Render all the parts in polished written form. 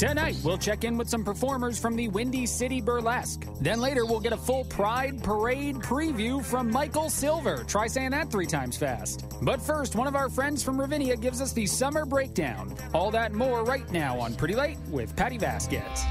Tonight, we'll check in with some performers from the Windy City Burlesque. Then later, we'll get a full Pride Parade preview from Michael Silver. Try saying that 3 times fast. But first, one of our friends from Ravinia gives us the summer breakdown. All that and more right now on Pretty Late with Patty Vasquez.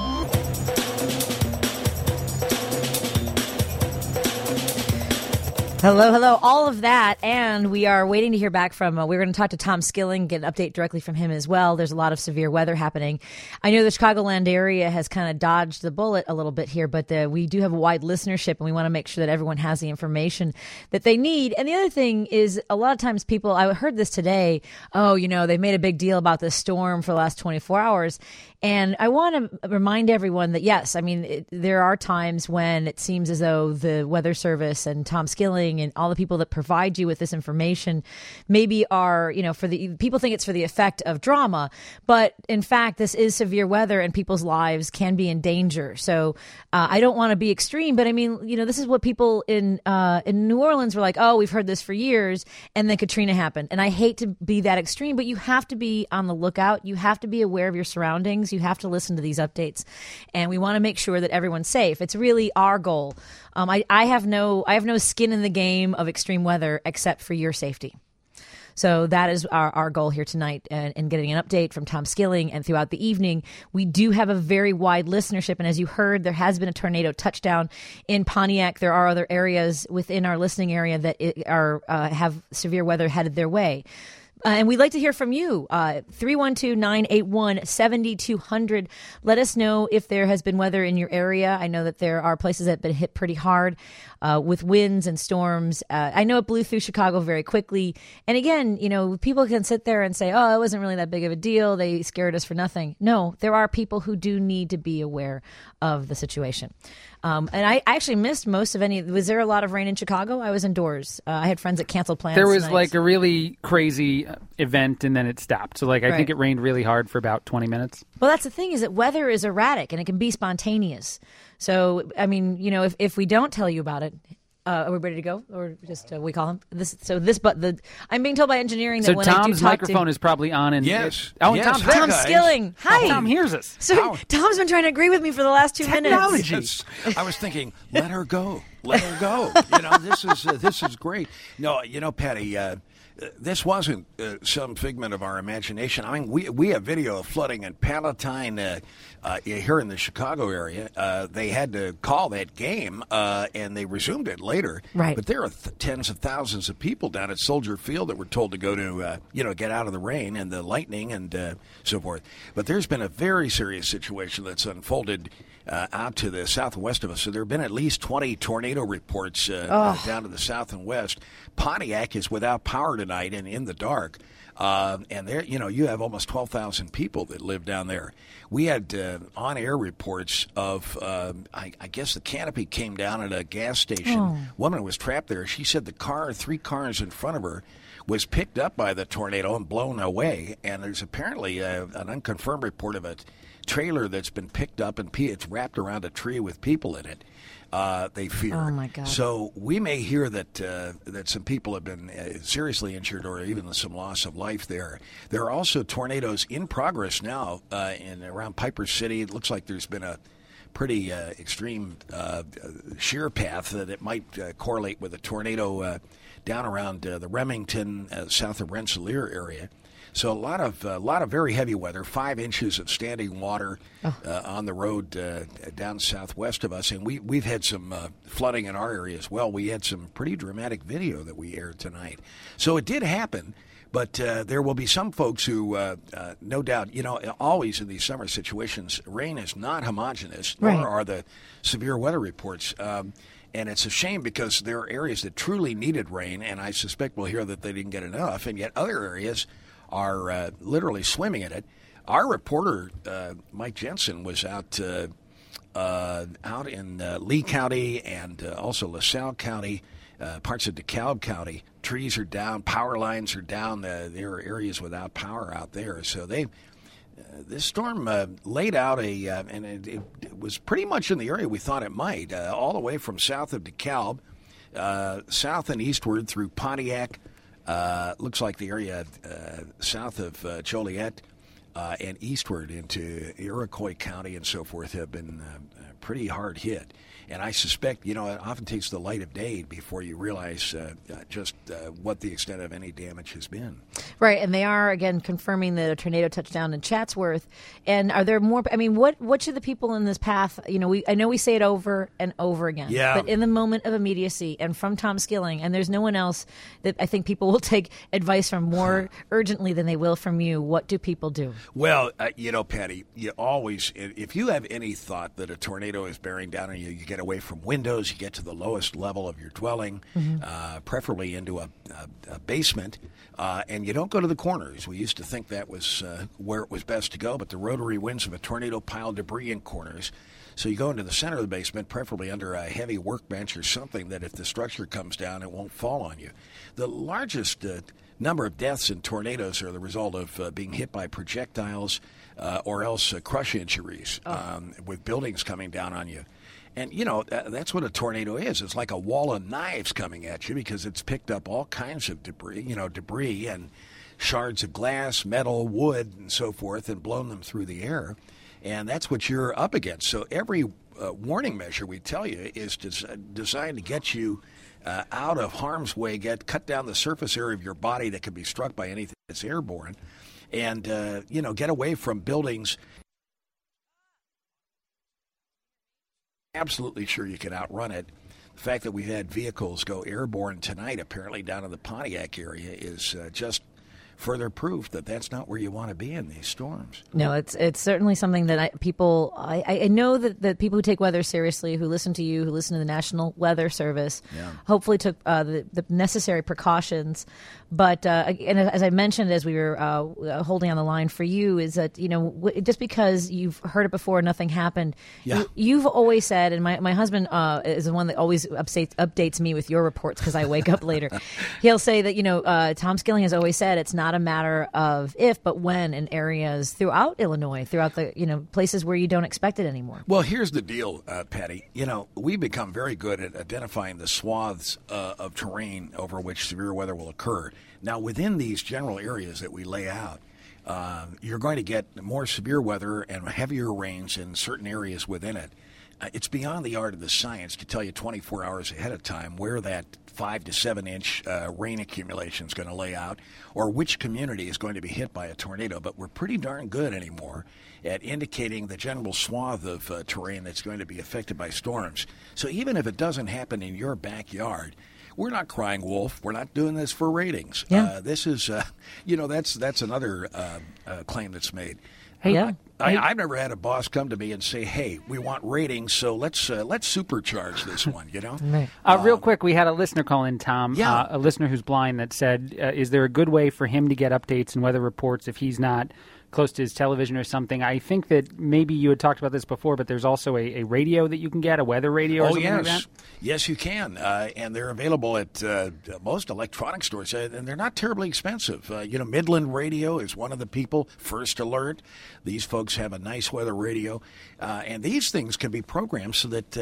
Hello, all of that, and we are waiting to hear back from, we're going to talk to Tom Skilling, get an update directly from him as well. There's a lot of severe weather happening. I know the Chicagoland area has kind of dodged the bullet a little bit here, but we do have a wide listenership, and we want to make sure that everyone has the information that they need. And the other thing is, a lot of times people, I heard this today, they made a big deal about this storm for the last 24 hours. And I want to remind everyone that, yes, there are times when it seems as though the Weather Service and Tom Skilling and all the people that provide you with this information maybe are, people think it's for the effect of drama. But in fact, this is severe weather and people's lives can be in danger. So I don't want to be extreme, but this is what people in New Orleans were like, oh, we've heard this for years. And then Katrina happened. And I hate to be that extreme, but you have to be on the lookout. You have to be aware of your surroundings. You have to listen to these updates, and we want to make sure that everyone's safe. It's really our goal. I have no skin in the game of extreme weather except for your safety. So that is our goal here tonight, and getting an update from Tom Skilling. And throughout the evening, we do have a very wide listenership. And as you heard, there has been a tornado touchdown in Pontiac. There are other areas within our listening area that have severe weather headed their way. And we'd like to hear from you, 312-981-7200. Let us know if there has been weather in your area. I know that there are places that have been hit pretty hard with winds and storms. I know it blew through Chicago very quickly. And again, people can sit there and say, oh, it wasn't really that big of a deal. They scared us for nothing. No, there are people who do need to be aware of the situation. And I actually missed most of any. Was there a lot of rain in Chicago? I was indoors. I had friends that canceled plans. There was like a really crazy event, and then it stopped. So I think it rained really hard for about 20 minutes. Well, that's the thing, is that weather is erratic and it can be spontaneous. So, if we don't tell you about it, are we ready to go, or just we call him this? So this, but I'm being told by engineering that when Tom's I do microphone is probably on. And yes, yes. Tom Skilling. Hi, Tom hears us. So Tom's been trying to agree with me for the last 2 minutes. Yes. I was thinking, let her go. This is great. No, Patty. This wasn't some figment of our imagination. We have video of flooding in Palatine here in the Chicago area. They had to call that game, and they resumed it later. Right. But there are tens of thousands of people down at Soldier Field that were told to go to, get out of the rain and the lightning and so forth. But there's been a very serious situation that's unfolded out to the south and west of us. So there have been at least 20 tornado reports down to the south and west. Pontiac is without power tonight and in the dark. And there, you have almost 12,000 people that live down there. We had on-air reports of, I guess the canopy came down at a gas station. Oh. Woman was trapped there. She said the 3 cars in front of her was picked up by the tornado and blown away. And there's apparently an unconfirmed report of a trailer that's been picked up and it's wrapped around a tree with people in it. They fear. Oh my God! So we may hear that some people have been seriously injured, or even some loss of life there. There are also tornadoes in progress now around Piper City. It looks like there's been a pretty extreme shear path that it might correlate with a tornado down around the Remington, south of Rensselaer area. So a lot of very heavy weather, 5 inches of standing water on the road down southwest of us, and we've had some flooding in our area as well. We had some pretty dramatic video that we aired tonight. So it did happen, but there will be some folks who, no doubt, always in these summer situations, rain is not homogeneous, nor are the severe weather reports. And it's a shame because there are areas that truly needed rain, and I suspect we'll hear that they didn't get enough, and yet other areas are literally swimming in it. Our reporter, Mike Jensen, was out in Lee County and also LaSalle County, parts of DeKalb County. Trees are down, power lines are down. There are areas without power out there. So this storm laid out and it was pretty much in the area we thought it might, all the way from south of DeKalb, south and eastward through Pontiac. Looks like the area south of Joliet, and eastward into Iroquois County and so forth have been pretty hard hit. And I suspect, it often takes the light of day before you realize just what the extent of any damage has been. Right, and they are, again, confirming that a tornado touched down in Chatsworth. And are there more? I mean, what should the people in this path, I know we say it over and over again. Yeah. But in the moment of immediacy and from Tom Skilling, and there's no one else that I think people will take advice from more urgently than they will from you, what do people do? Well, Patty, you always, if you have any thought that a tornado is bearing down on you, you get away from windows, you get to the lowest level of your dwelling, preferably into a basement, and you don't go to the corners. We used to think that was where it was best to go, but the rotary winds of a tornado pile debris in corners. So you go into the center of the basement, preferably under a heavy workbench or something that if the structure comes down, it won't fall on you. The largest number of deaths in tornadoes are the result of being hit by projectiles or else crush injuries with buildings coming down on you. And, that's what a tornado is. It's like a wall of knives coming at you because it's picked up all kinds of debris and shards of glass, metal, wood, and so forth, and blown them through the air. And that's what you're up against. So every warning measure we tell you is designed to get you out of harm's way, cut down the surface area of your body that can be struck by anything that's airborne, and, get away from buildings. Absolutely sure you can outrun it. The fact that we've had vehicles go airborne tonight, apparently down in the Pontiac area, is just further proof that that's not where you want to be in these storms. No, it's certainly something that I know that people who take weather seriously, who listen to you, who listen to the National Weather Service, hopefully took the necessary precautions. But and as I mentioned, as we were holding on the line for you, is that just because you've heard it before, nothing happened. Yeah. You've always said, and my husband is the one that always updates me with your reports because I wake up later. He'll say that Tom Skilling has always said it's not a matter of if, but when in areas throughout Illinois, throughout the places where you don't expect it anymore. Well, here's the deal, Patty. We've become very good at identifying the swaths of terrain over which severe weather will occur. Now, within these general areas that we lay out, you're going to get more severe weather and heavier rains in certain areas within it. It's beyond the art of the science to tell you 24 hours ahead of time where that 5 to 7 inch rain accumulation is going to lay out or which community is going to be hit by a tornado. But we're pretty darn good anymore at indicating the general swath of terrain that's going to be affected by storms. So even if it doesn't happen in your backyard, we're not crying wolf. We're not doing this for ratings. Yeah. This is, that's another claim that's made. Hey, I've never had a boss come to me and say, "Hey, we want ratings, so let's supercharge this one." Right. Real quick, we had a listener call in, Tom. Yeah. A listener who's blind that said, "Is there a good way for him to get updates and weather reports if he's not close to his television or something?" I think that maybe you had talked about this before, but there's also a radio that you can get, a weather radio or something like that? Yes, you can. And they're available at most electronic stores, and they're not terribly expensive. Midland Radio is one of the people, First Alert. These folks have a nice weather radio. And these things can be programmed so that,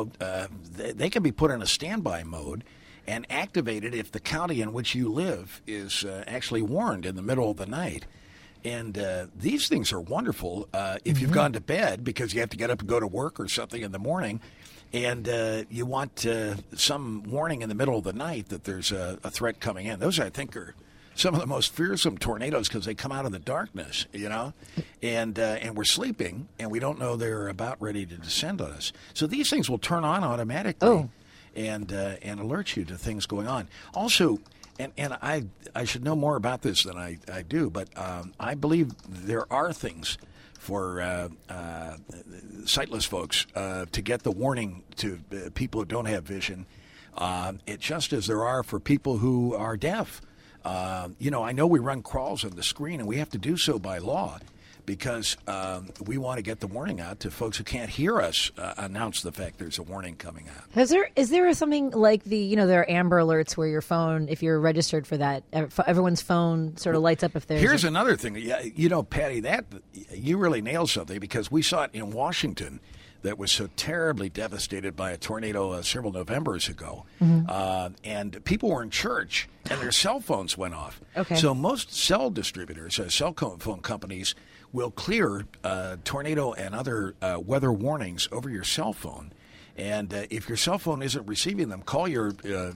they can be put in a standby mode and activated if the county in which you live is actually warned in the middle of the night. And these things are wonderful if you've gone to bed because you have to get up and go to work or something in the morning, and you want some warning in the middle of the night that there's a threat coming in. Those, I think, are some of the most fearsome tornadoes because they come out of the darkness, and we're sleeping, and we don't know they're about ready to descend on us. So these things will turn on automatically and alert you to things going on. Also, And I should know more about this than I do, but I believe there are things for sightless folks to get the warning to people who don't have vision, just as there are for people who are deaf. I know we run crawls on the screen, and we have to do so by law because we want to get the warning out to folks who can't hear us announce the fact there's a warning coming out. Is there something like there are Amber Alerts where your phone, if you're registered for that, everyone's phone sort of lights up if there's... Here's another thing. Patty, that you really nailed something because we saw it in Washington that was so terribly devastated by a tornado several Novembers ago. Mm-hmm. And people were in church, and their cell phones went off. Okay. So most cell distributors, cell phone companies, will clear tornado and other weather warnings over your cell phone. And if your cell phone isn't receiving them, call your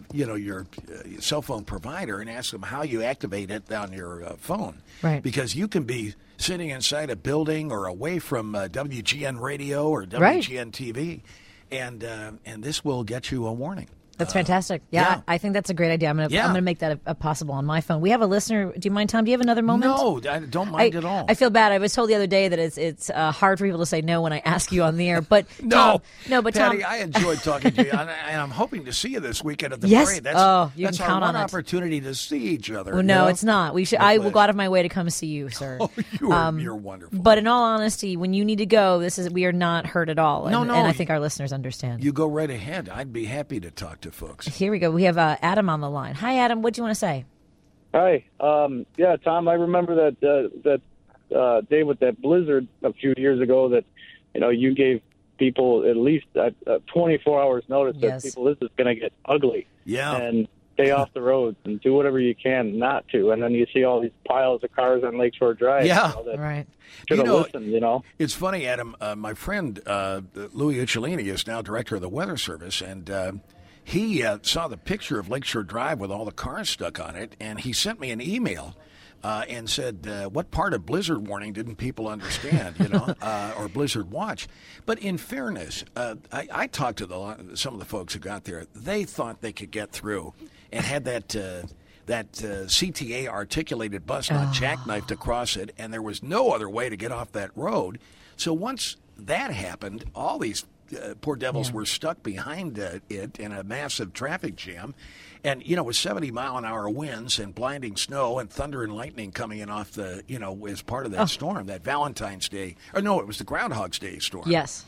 cell phone provider and ask them how you activate it on your phone. Right. Because you can be sitting inside a building or away from WGN radio or WGN TV, and this will get you a warning. That's fantastic. Yeah, I think that's a great idea. I'm gonna make that a possible on my phone. We have a listener. Do you mind, Tom? Do you have another moment? No, I don't mind at all. I feel bad. I was told the other day that it's hard for people to say no when I ask you on the air. But no, but Patty, Tom, I enjoyed talking to you, and I'm hoping to see you this weekend at the yes. parade. You that's can our count one on it. opportunity to see each other. Well, no, it's not. We should. I will go out of my way to come see you, sir. Oh, you're wonderful. But in all honesty, when you need to go, we are not hurt at all. No. And I think our listeners understand. You go right ahead. I'd be happy to talk to folks. Here we go. We have Adam on the line. Hi, Adam. What do you want to say? Hi. Yeah, Tom, I remember that day with that blizzard a few years ago that, you gave people at least 24 hours notice that this is going to get ugly. Yeah. And stay off the roads and do whatever you can not to. And then you see all these piles of cars on Lakeshore Drive. Yeah. Right. Should have listened, It's funny, Adam. My friend Louis Uccellini is now director of the Weather Service, and he saw the picture of Lakeshore Drive with all the cars stuck on it, and he sent me an email and said, what part of blizzard warning didn't people understand, or blizzard watch? But in fairness, I talked to some of the folks who got there. They thought they could get through and had that CTA articulated bus not jackknifed across it, and there was no other way to get off that road. So once that happened, all these poor devils were stuck behind it in a massive traffic jam. And, with 70-mile-an-hour winds and blinding snow and thunder and lightning coming in off as part of that storm, that Valentine's Day. Or no, it was the Groundhog's Day storm. Yes.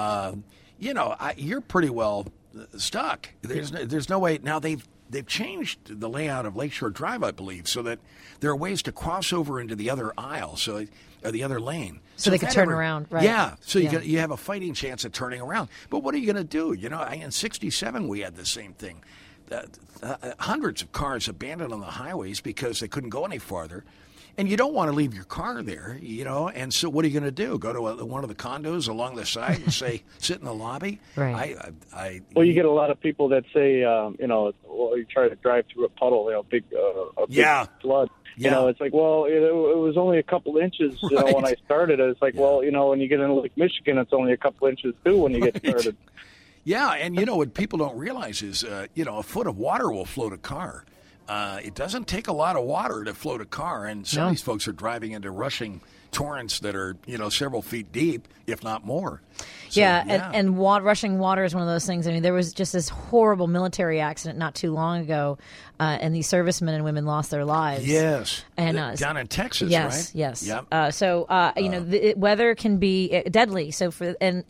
You're pretty well stuck. There's no way. Now, they've changed the layout of Lakeshore Drive, I believe, so that there are ways to cross over into the other aisle, or the other lane. So they can turn around, right? Yeah, so you have a fighting chance of turning around. But what are you going to do? In 67 we had the same thing. Hundreds of cars abandoned on the highways because they couldn't go any farther. And you don't want to leave your car there, and so what are you going to do? Go to one of the condos along the side and say, sit in the lobby? Right. Well, you get a lot of people that say, you try to drive through a puddle, a big flood. Yeah. It's like, well, it was only a couple inches, when I started. It's like, well, when you get into Lake Michigan, it's only a couple inches, too, when you get started. Yeah, and what people don't realize is, a foot of water will float a car. It doesn't take a lot of water to float a car, and some of these folks are driving into rushing torrents that are, several feet deep, if not more. So, and rushing water is one of those things. I mean, there was just this horrible military accident not too long ago, and these servicemen and women lost their lives. Yes, and down in Texas, yes, right? Yes, yep. The weather can be deadly. So I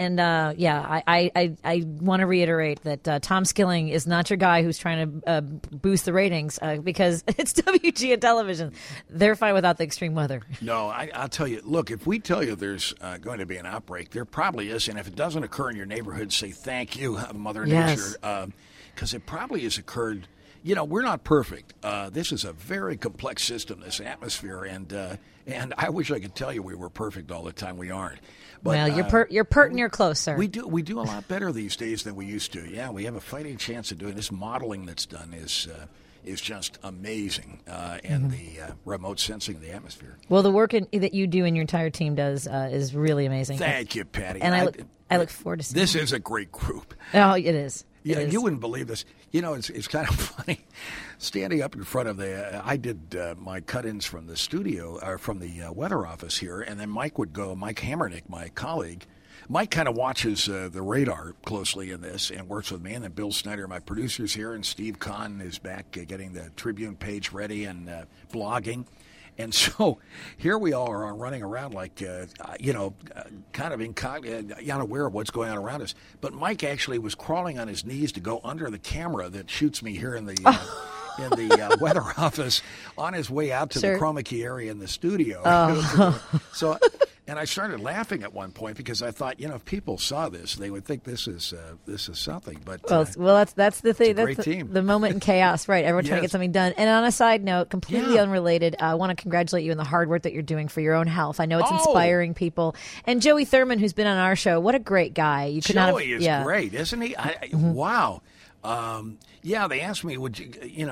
want to reiterate that Tom Skilling is not your guy who's trying to boost the ratings because it's WGN television. They're fine without the extreme weather. No, I'll tell you. Look, if we tell you there's going to be an outbreak, there probably is, and if it doesn't occur in your neighborhood, say thank you, Mother Nature, because it probably has occurred. We're not perfect. This is a very complex system, this atmosphere, and I wish I could tell you we were perfect all the time. We aren't. But, well, you're pert and you're close, sir. We do a lot better these days than we used to. Yeah, we have a fighting chance of doing this. Modeling that's done is just amazing, and the remote sensing of the atmosphere. Well, the work that you do and your entire team does is really amazing. Thank you, Patty. And I look forward to seeing this. Is a great group. Oh, it is. Yeah, you wouldn't believe this. It's kind of funny. Standing up in front of I did my cut-ins from the studio, or from the weather office here, and then Mike Hammernick, my colleague, Mike kind of watches the radar closely in this and works with me, and then Bill Snyder, my producer's here, and Steve Kahn is back getting the Tribune page ready and blogging. And so here we all are running around like, kind of unaware of what's going on around us. But Mike actually was crawling on his knees to go under the camera that shoots me here in the weather office on his way out to the chroma key area in the studio. So And I started laughing at one point because I thought, if people saw this, they would think this is something. But well, that's the thing. That's that's team. The moment in chaos, right? Everyone's trying to get something done. And on a side note, completely unrelated, I want to congratulate you on the hard work that you're doing for your own health. I know it's inspiring people. And Joey Thurman, who's been on our show, what a great guy! You could Joey is great, isn't he? Wow. They asked me, would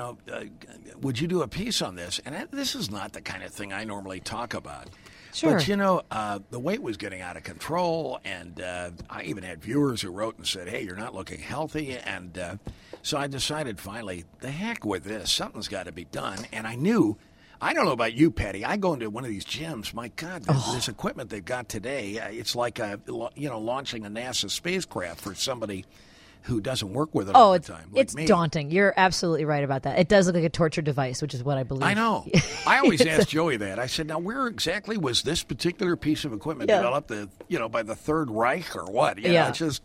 you do a piece on this? And this is not the kind of thing I normally talk about. Sure. But, the weight was getting out of control, and I even had viewers who wrote and said, hey, you're not looking healthy. And so I decided finally, the heck with this. Something's got to be done. And I knew, I don't know about you, Patty. I go into one of these gyms. My God, this equipment they've got today, it's like, launching a NASA spacecraft for somebody who doesn't work with it all the time. Like it's daunting. You're absolutely right about that. It does look like a torture device, which is what I believe. I know. I always ask Joey that. I said, now, where exactly was this particular piece of equipment developed, by the Third Reich or what? It's just,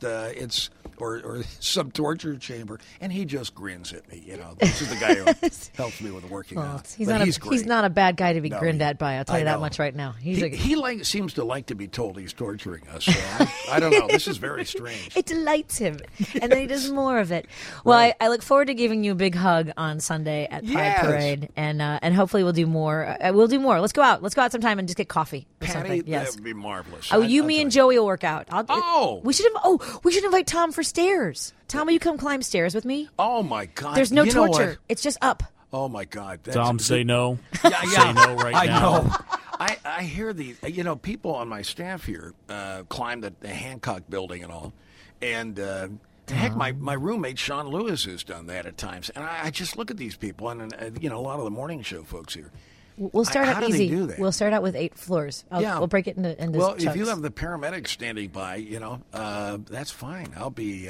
or some torture chamber. And he just grins at me. This is the guy who helps me with working out. He's not a bad guy to be grinned at by. I'll tell you that much right now. He seems to like to be told he's torturing us. So I don't know. This is very strange. It delights him. And then he does more of it. Well, right. I look forward to giving you a big hug on Sunday at Pride Parade, and hopefully we'll do more. We'll do more. Let's go out. Let's go out sometime and just get coffee or something. That would be marvelous. Me and Joey will work out. We should invite Tom for stairs. Tom, will you come climb stairs with me? Oh my God! There's no torture. It's just up. Oh my God! Tom, say no. Yeah. Say no right now. I know. I hear these. People on my staff here climb the Hancock building and all, and. Heck, my roommate Sean Lewis has done that at times, and I just look at these people, and a lot of the morning show folks here. We'll start out easy. How do they do that? We'll start out with 8 floors. We'll break it into Well, chunks. if you have the paramedics standing by, that's fine. I'll be.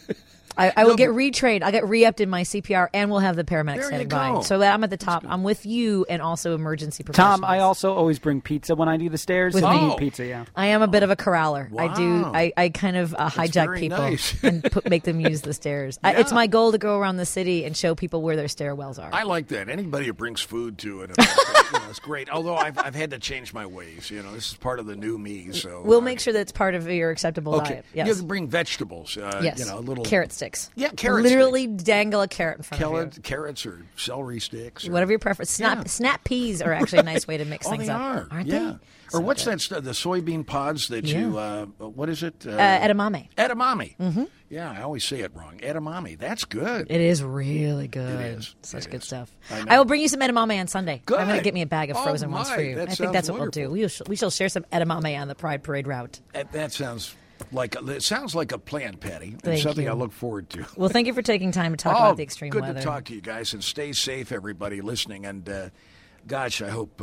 I will get retrained. I'll get re-upped in my CPR, and we'll have the paramedics standing by. So that I'm at the top. I'm with you and also emergency professionals. Tom, I also always bring pizza when I do the stairs. With me. Pizza, yeah. I am a bit of a corraler. Wow. I do. I kind of hijack people nice. and make them use the stairs. It's my goal to go around the city and show people where their stairwells are. I like that. Anybody who brings food to it, it's great. Although I've had to change my ways. This is part of the new me. So we'll make sure that it's part of your acceptable diet. Yes. You can bring vegetables. Yes. A little carrot sticks. Yeah, carrot. Literally dangle a carrot in front of you. Carrots or celery sticks. Whatever your preference. Snap peas are actually a nice way to mix things they up. Aren't they? Or So what's good. that? The soybean pods that you, what is it? Edamame. Edamame. Mm-hmm. Yeah, I always say it wrong. Edamame. That's good. It is really good. It is. Such good stuff. I will bring you some edamame on Sunday. Good. I'm going to get me a bag of frozen ones for you. That I think that's sounds what we'll do. We shall share some edamame on the Pride Parade route. That sounds like a plan, Patty. Thank It's something you. I look forward to. Well, thank you for taking time to talk about the extreme good weather. Good to talk to you guys, and stay safe, everybody listening. And gosh, I hope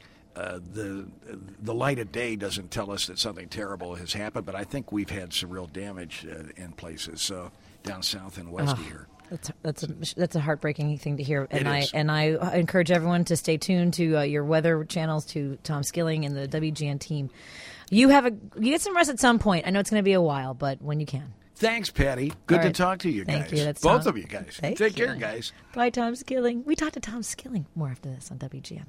the light of day doesn't tell us that something terrible has happened. But I think we've had some real damage in places. So down south and west here. That's a heartbreaking thing to hear, and It is. I encourage everyone to stay tuned to your weather channels, to Tom Skilling and the WGN team. You get some rest at some point. I know it's going to be a while, but when you can. Thanks, Patty. Good All to right. talk to you guys. Thank you. That's Both Tom. of you guys. Thank Take you. care, guys. Bye, Tom Skilling. We talked to Tom Skilling more after this on WGN.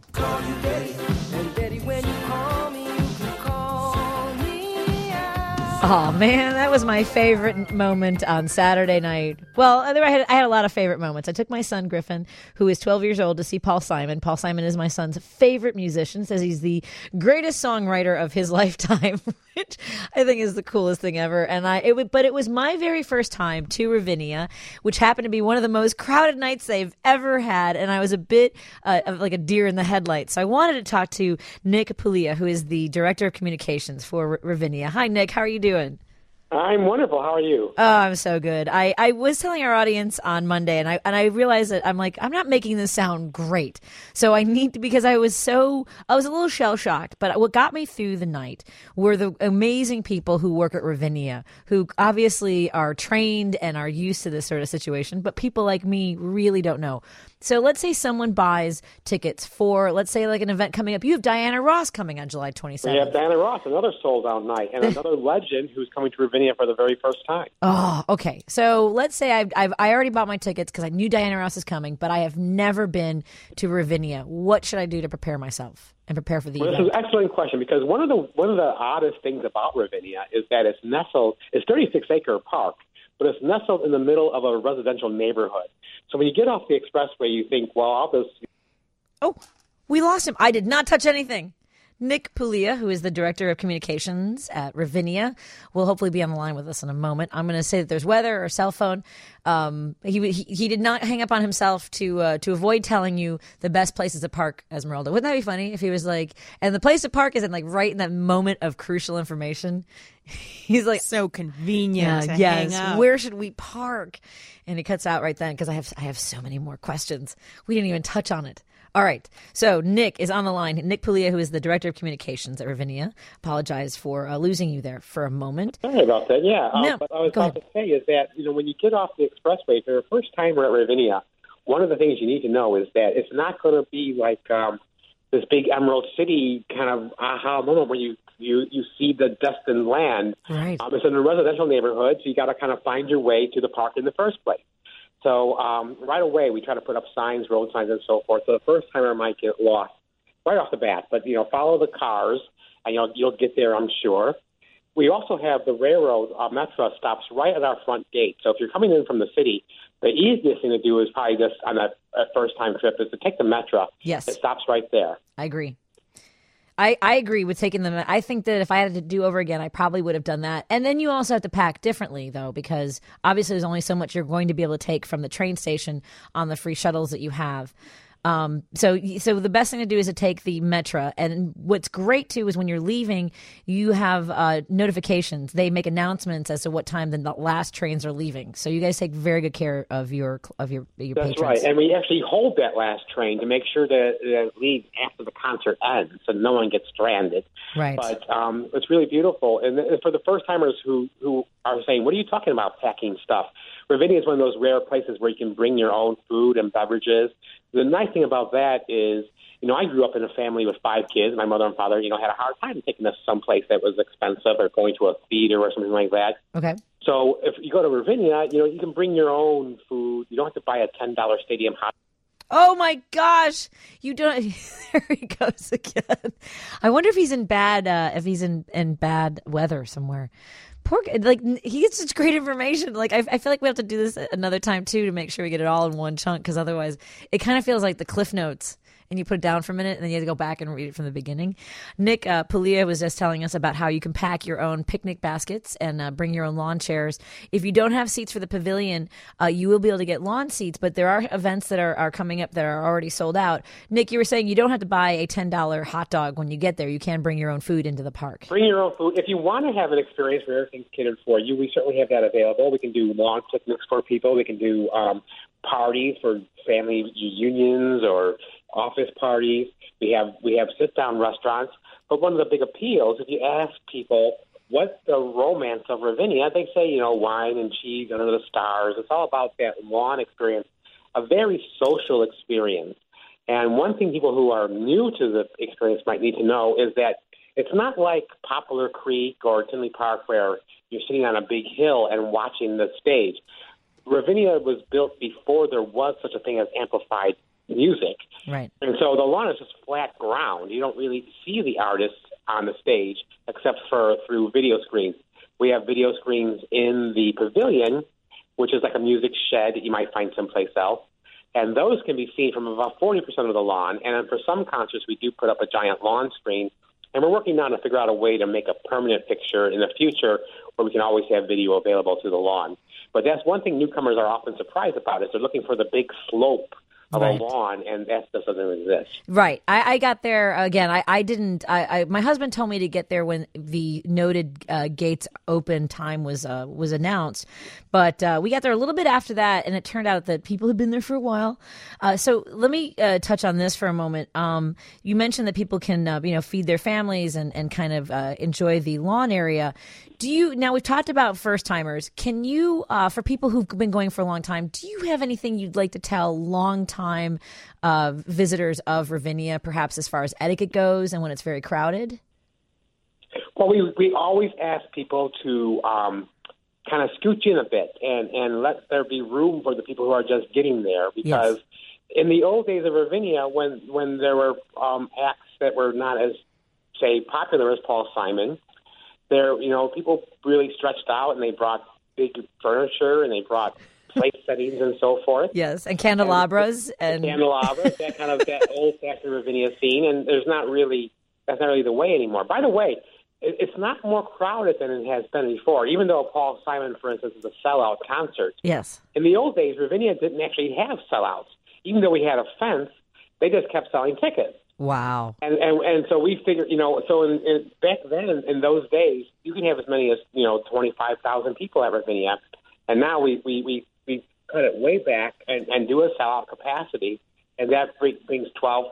Oh, man, that was my favorite moment on Saturday night. Well, I had a lot of favorite moments. I took my son, Griffin, who is 12 years old, to see Paul Simon. Paul Simon is my son's favorite musician, says he's the greatest songwriter of his lifetime, which I think is the coolest thing ever. And but it was my very first time to Ravinia, which happened to be one of the most crowded nights they've ever had. And I was a bit of like a deer in the headlights. So I wanted to talk to Nick Puglia, who is the director of communications for Ravinia. Hi, Nick. How are you doing? I'm wonderful. How are you? Oh, I'm so good. I was telling our audience on Monday, and I realized that I'm not making this sound great. So I need to, because I was a little shell shocked. But what got me through the night were the amazing people who work at Ravinia, who obviously are trained and are used to this sort of situation. But people like me really don't know. So let's say someone buys tickets for, let's say, like an event coming up. You have Diana Ross coming on July 27th. We have Diana Ross, another sold-out night, and another legend who's coming to Ravinia for the very first time. Oh, okay. So let's say I already bought my tickets because I knew Diana Ross is coming, but I have never been to Ravinia. What should I do to prepare myself and prepare for the event? This is an excellent question, because one of the oddest things about Ravinia is that it's 36-acre park, but it's nestled in the middle of a residential neighborhood. So when you get off the expressway, you think, well, I'll just... Oh, we lost him. I did not touch anything. Nick Puglia, who is the Director of Communications at Ravinia, will hopefully be on the line with us in a moment. I'm going to say that there's weather or cell phone. He did not hang up on himself to avoid telling you the best places to park Esmeralda. Wouldn't that be funny if he was like, and the place to park is in right in that moment of crucial information. He's like, so convenient. To yes. hang up. Where should we park? And he cuts out right then because I have so many more questions. We didn't even touch on it. All right. So Nick is on the line. Nick Puglia, who is the Director of Communications at Ravinia. Apologize for losing you there for a moment. Sorry about that. Yeah. No, what I was go about ahead. to say is that, when you get off the expressway, if you're a first timer at Ravinia, one of the things you need to know is that it's not going to be like this big Emerald City kind of aha moment where you see the destined land. Right. It's in a residential neighborhood, so you got to kind of find your way to the park in the first place. So right away, we try to put up signs, road signs, and so forth. So the first timer might get lost right off the bat. But, follow the cars, and you'll get there, I'm sure. We also have the railroad, Metra, stops right at our front gate. So if you're coming in from the city, the easiest thing to do is probably just on a first-time trip is to take the Metra. Yes. It stops right there. I agree. I agree with taking them. I think that if I had to do over again, I probably would have done that. And then you also have to pack differently, though, because obviously there's only so much you're going to be able to take from the train station on the free shuttles that you have. So the best thing to do is to take the Metra. And what's great too is when you're leaving, you have notifications. They make announcements as to what time the last trains are leaving. So you guys take very good care of your That's patrons. right. And we actually hold that last train to make sure that it leaves after the concert ends, so no one gets stranded. Right. But it's really beautiful. And for the first timers who are saying, "What are you talking about packing stuff?" Ravinia is one of those rare places where you can bring your own food and beverages. The nice thing about that is, I grew up in a family with 5 kids. My mother and father, had a hard time taking us someplace that was expensive or going to a theater or something like that. Okay. So if you go to Ravinia, you can bring your own food. You don't have to buy a $10 stadium hot. Oh my gosh! You don't. There he goes again. I wonder if he's in bad bad weather somewhere. Poor guy, he gets such great information. I feel like we have to do this another time too to make sure we get it all in one chunk, because otherwise it kind of feels like the Cliff Notes. And you put it down for a minute, and then you have to go back and read it from the beginning. Nick Puglia was just telling us about how you can pack your own picnic baskets and bring your own lawn chairs. If you don't have seats for the pavilion, you will be able to get lawn seats, but there are events that are coming up that are already sold out. Nick, you were saying you don't have to buy a $10 hot dog when you get there. You can bring your own food into the park. Bring your own food. If you want to have an experience where everything's catered for you, we certainly have that available. We can do lawn picnics for people. We can do parties for family reunions or office parties. We have sit-down restaurants. But one of the big appeals, if you ask people what's the romance of Ravinia, they say, wine and cheese under the stars. It's all about that lawn experience, a very social experience. And one thing people who are new to the experience might need to know is that it's not like Poplar Creek or Tinley Park where you're sitting on a big hill and watching the stage. Ravinia was built before there was such a thing as amplified music. Right. And so the lawn is just flat ground. You don't really see the artists on the stage except for through video screens. We have video screens in the pavilion, which is like a music shed that you might find someplace else. And those can be seen from about 40% of the lawn. And for some concerts, we do put up a giant lawn screen. And we're working now to figure out a way to make a permanent picture in the future where we can always have video available to the lawn. But that's one thing newcomers are often surprised about is they're looking for the big slope of a lawn, and that just doesn't exist. Right. I got there, again, I didn't, my husband told me to get there when the noted gates open time was announced, but we got there a little bit after that, and it turned out that people had been there for a while. So let me touch on this for a moment. You mentioned that people can, feed their families and kind of enjoy the lawn area. Now we've talked about first timers. Can you, for people who've been going for a long time, do you have anything you'd like to tell long time first-time visitors of Ravinia, perhaps as far as etiquette goes and when it's very crowded? Well, we always ask people to kind of scooch in a bit and let there be room for the people who are just getting there, because in the old days of Ravinia, when there were acts that were not as, say, popular as Paul Simon, people really stretched out and they brought big furniture and they brought place settings and so forth. Yes, and candelabras and candelabras, that kind of that old-fashioned Ravinia scene, and that's not really the way anymore. By the way, it's not more crowded than it has been before, even though Paul Simon, for instance, is a sellout concert. Yes. In the old days, Ravinia didn't actually have sellouts. Even though we had a fence, they just kept selling tickets. Wow. And so we figured, back then, in those days, you can have as many as, 25,000 people at Ravinia. And now we cut it way back and do a sellout capacity, and that brings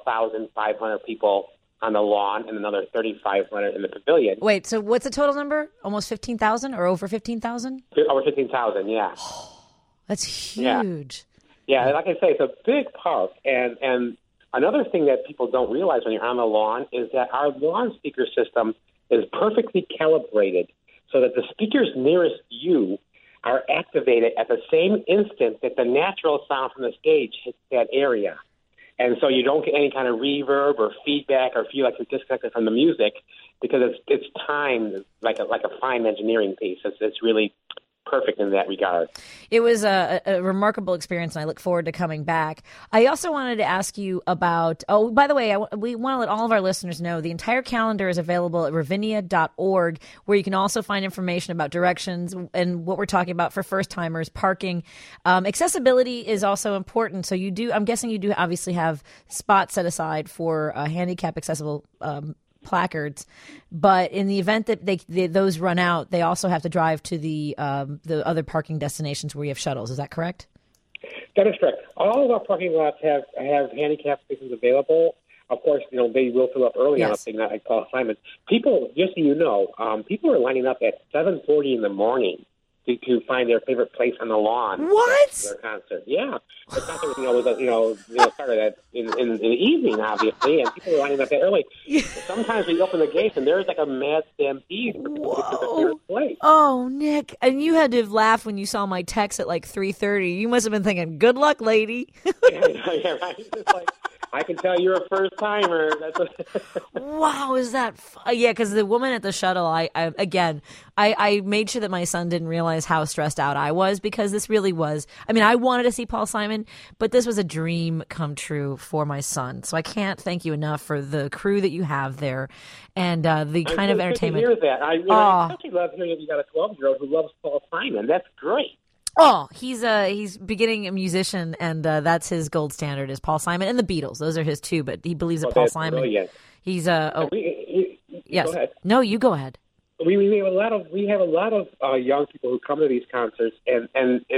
12,500 people on the lawn and another 3,500 in the pavilion. Wait, so what's the total number? Almost 15,000 or over 15,000? Over 15,000, yeah. That's huge. Yeah, like I say, it's a big park. And another thing that people don't realize when you're on the lawn is that our lawn speaker system is perfectly calibrated so that the speakers nearest you are activated at the same instant that the natural sound from the stage hits that area. And so you don't get any kind of reverb or feedback or feel like you're disconnected from the music, because it's timed like a fine engineering piece. It's really perfect in that regard. It was a remarkable experience, and I look forward to coming back. I also wanted to ask you about, by the way, we want to let all of our listeners know the entire calendar is available at ravinia.org, where you can also find information about directions and what we're talking about for first-timers, parking. Accessibility is also important, so I'm guessing you do obviously have spots set aside for handicap-accessible placards, but in the event that those run out, they also have to drive to the other parking destinations where you have shuttles. Is that correct? That is correct. All of our parking lots have handicap spaces available. Of course, they will fill up early on a thing like Paul Simon. People, just so you know, people are lining up at 7:40 in the morning to find their favorite place on the lawn. What? For their concert. Yeah. The concert, started in the evening, obviously, and people are lining up that early. Sometimes we open the gates, and there's like a mad stampede to get their favorite place. Oh, Nick. And you had to laugh when you saw my text at like 3:30. You must have been thinking, good luck, lady. Yeah, right. It's like, I can tell you're a first-timer. Wow, is that yeah, because the woman at the shuttle, I made sure that my son didn't realize how stressed out I was, because this really was, I wanted to see Paul Simon, but this was a dream come true for my son. So I can't thank you enough for the crew that you have there and the kind of entertainment. Good to hear that. I especially love hearing that you got a 12-year-old who loves Paul Simon. That's great. Oh, he's beginning a musician, and that's his gold standard is Paul Simon and the Beatles. Those are his too, but he believes that Paul Simon. Brilliant. He's yes. Go ahead. No, you go ahead. We have a lot of young people who come to these concerts, and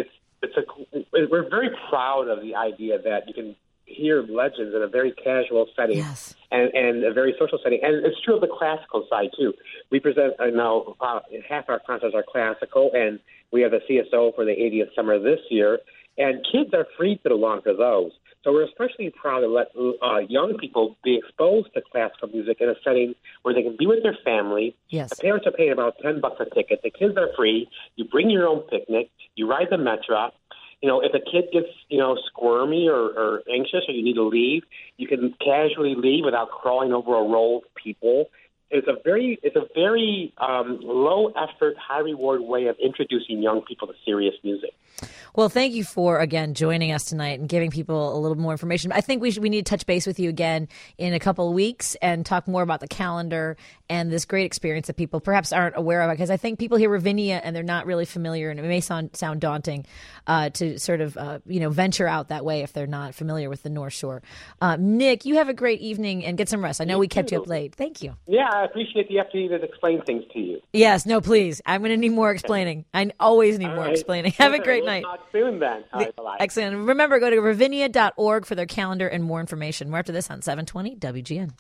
we're very proud of the idea that you can hear legends in a very casual setting, yes, and a very social setting. And it's true of the classical side too. We present now half our concerts are classical, and we have the CSO for the 80th summer this year, and kids are free to belong to those. So we're especially proud to let young people be exposed to classical music in a setting where they can be with their family. Yes. The parents are paying about $10 a ticket. The kids are free. You bring your own picnic. You ride the Metro. If a kid gets, squirmy or anxious or you need to leave, you can casually leave without crawling over a row of people. It's a very low effort, high reward way of introducing young people to serious music. Well, thank you for, again, joining us tonight and giving people a little more information. I think we need to touch base with you again in a couple of weeks and talk more about the calendar and this great experience that people perhaps aren't aware of, because I think people hear Ravinia and they're not really familiar, and it may sound daunting to sort of, venture out that way if they're not familiar with the North Shore. Nick, you have a great evening and get some rest. I know we kept you up late. Thank you. Yeah, I appreciate the opportunity to explain things to you. Yes, no, please. I'm going to need more explaining. I always need more explaining. Have a great night. Talk soon then. All right, bye-bye. Excellent. Remember, go to ravinia.org for their calendar and more information. More after this on 720 WGN.